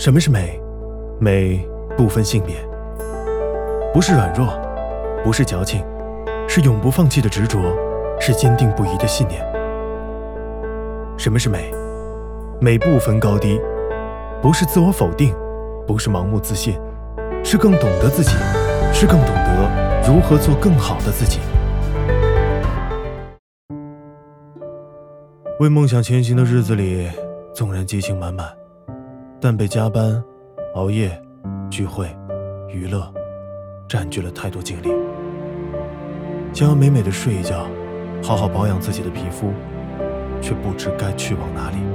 什么是美？美不分性别，不是软弱，不是矫情，是永不放弃的执着，是坚定不移的信念。什么是美？美不分高低，不是自我否定，不是盲目自信，是更懂得自己，是更懂得如何做更好的自己。为梦想前行的日子里，纵然激情满满，但被加班、熬夜、聚会、娱乐占据了太多精力。想要美美的睡一觉，好好保养自己的皮肤，却不知该去往哪里。